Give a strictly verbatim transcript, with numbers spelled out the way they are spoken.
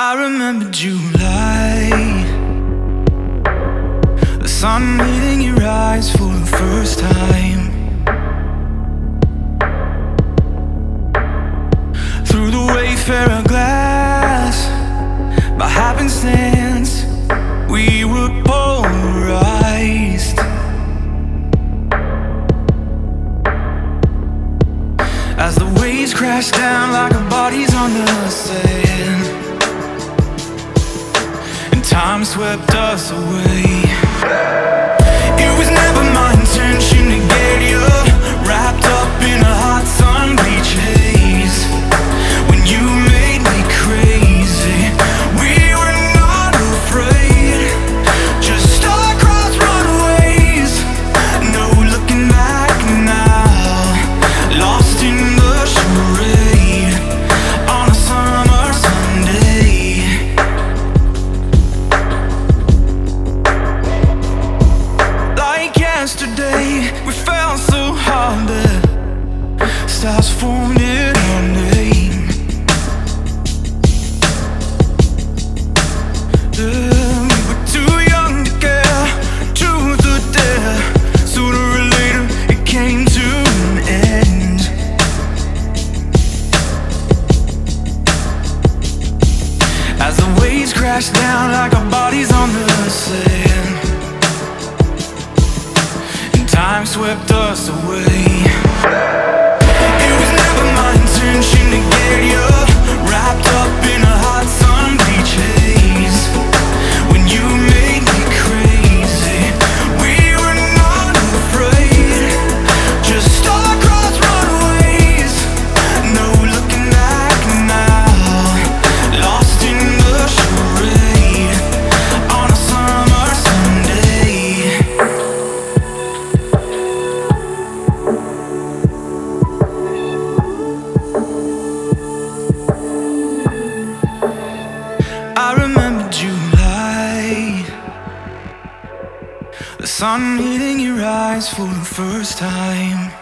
I remember July, the sun hitting your eyes for the first time. Through the Wayfarer glass, by happenstance, we were polarized. As the waves crashed down like our bodies on the sand, and time swept us away. It was never my intention to get you wrapped up in a hot sun beach haze. When you made me crazy, we were not afraid. Just star-crossed runways, no looking back now. Lost in the charade on a summer Sunday. Like yesterday, we fell so hard that stars formed in our name. Yeah, we were too young to care, truth or dare. Sooner or later, it came to an end. As the waves crashed down like our bodies on the sand, and time swept us away. It was never my intention to get you wrapped up in a hot sun beach haze. When you made me crazy, we were not afraid. Just star-crossed runways, no looking back now. Lost in the charade on a summer Sunday. I remember July, the sun hitting your eyes for the first time.